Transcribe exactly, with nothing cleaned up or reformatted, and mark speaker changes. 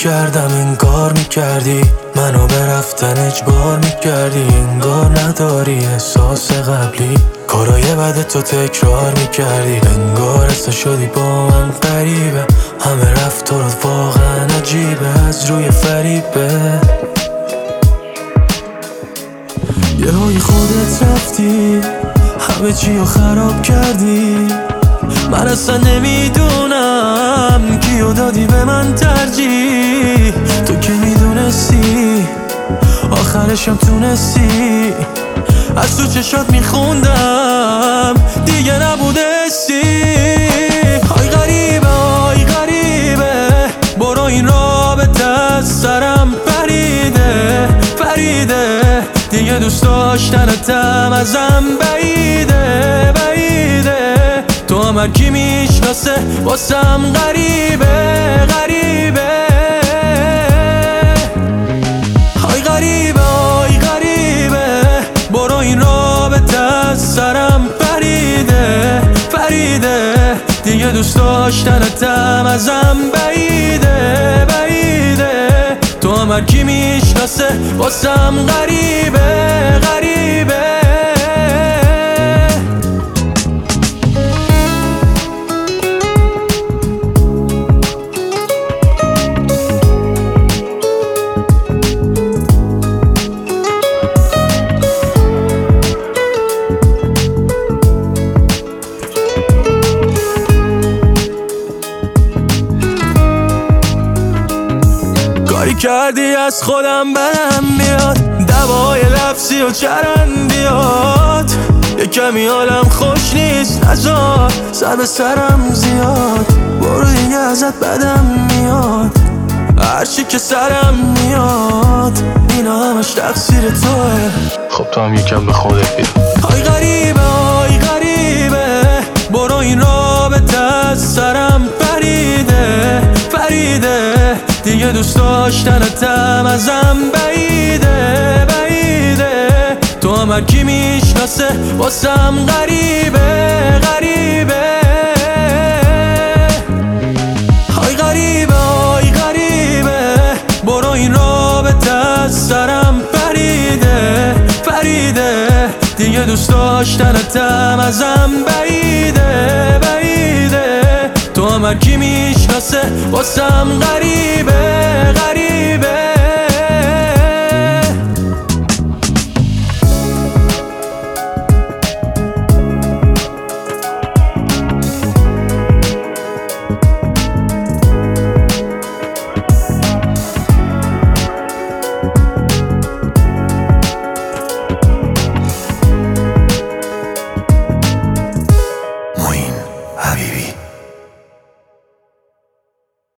Speaker 1: میکردم انگار میکردی منو به رفتن اجبار میکردی، انگار نداری احساس قبلی کارای بد تو تکرار میکردی، انگار اصلا شدی با من غریبه، همه رفتارات واقعا عجیبه از روی فریبه. یه های خودت رفتی همه چی رو خراب کردی، من اصلا نمیدونم کیو دادی به من ترجیح، تو که میدونستی آخرشم تونستی، از تو چشات میخوندم دیگه نبوده استی. های غریبه های غریبه برو این رابطه از سرم پریده پریده، دیگه دوست داشتنتم ازم بعیده بعیده، تو هم هر کی میشناسه واسم غریبه غریبه. های غریبه های غریبه برو این رابطه از سرم پریده پریده، دیگه دوست داشتنتم ازم بعیده بعیده، تو هم هر کی میشناسه واسم غریبه غریبه. کاری کردی از خودم بدم میاد، دوای لفظی و چرندیات، یه کمی حالم خوش نیست نزار سر به سرم زیاد، برو دیگه ازت بدم میاد هرچی که سرم میاد، اینا همش تقصیر توه،
Speaker 2: خب تو هم یکم به خودت بیا.
Speaker 1: های غریبه های غریبه برو این رابطه از سرم پریده پریده، دیگه دوست داشتنتم ازم بعیده بعیده، تو هم هر کی میشناسه واسم غریبه غریبه. های غریبه های غریبه برو این رابطه از سرم پریده پریده، دیگه دوست داشتنتم ازم بعیده بعیده، تو هم هر کی میشناسه واسم غریبه